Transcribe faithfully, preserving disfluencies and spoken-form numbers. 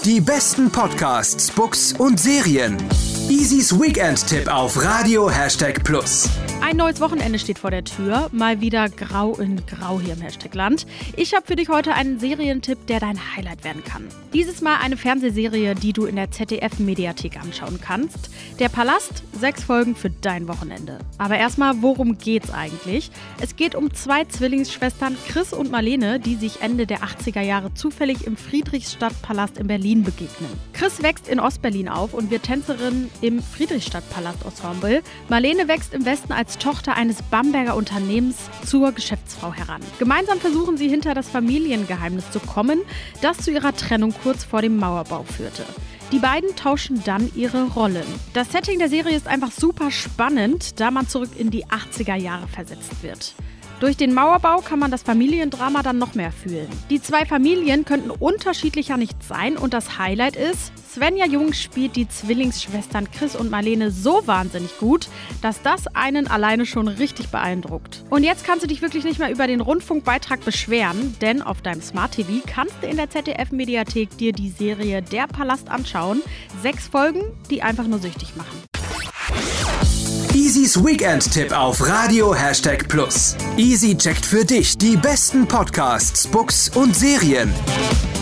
die besten Podcasts, Books und Serien. Easys Weekend-Tipp auf Radio Hashtag Plus. Ein neues Wochenende steht vor der Tür. Mal wieder grau in grau hier im Hashtag-Land. Ich habe für dich heute einen Serientipp, der dein Highlight werden kann. Dieses Mal eine Fernsehserie, die du in der Z D F-Mediathek anschauen kannst. Der Palast, sechs Folgen für dein Wochenende. Aber erstmal, worum geht's eigentlich? Es geht um zwei Zwillingsschwestern, Chris und Marlene, die sich Ende der achtziger Jahre zufällig im Friedrichstadtpalast in Berlin begegnen. Chris wächst in Ostberlin auf und wird Tänzerin im Friedrichstadtpalast-Ensemble. Marlene wächst im Westen als Tochter eines Bamberger Unternehmens zur Geschäftsfrau heran. Gemeinsam versuchen sie hinter das Familiengeheimnis zu kommen, das zu ihrer Trennung kurz vor dem Mauerbau führte. Die beiden tauschen dann ihre Rollen. Das Setting der Serie ist einfach super spannend, da man zurück in die achtziger Jahre versetzt wird. Durch den Mauerbau kann man das Familiendrama dann noch mehr fühlen. Die zwei Familien könnten unterschiedlicher nicht sein und das Highlight ist, Svenja Jung spielt die Zwillingsschwestern Chris und Marlene so wahnsinnig gut, dass das einen alleine schon richtig beeindruckt. Und jetzt kannst du dich wirklich nicht mehr über den Rundfunkbeitrag beschweren, denn auf deinem Smart T V kannst du in der Z D F-Mediathek dir die Serie Der Palast anschauen. Sechs Folgen, die einfach nur süchtig machen. Easys Weekend-Tipp auf Radio Hashtag Plus. Easy checkt für dich die besten Podcasts, Books und Serien.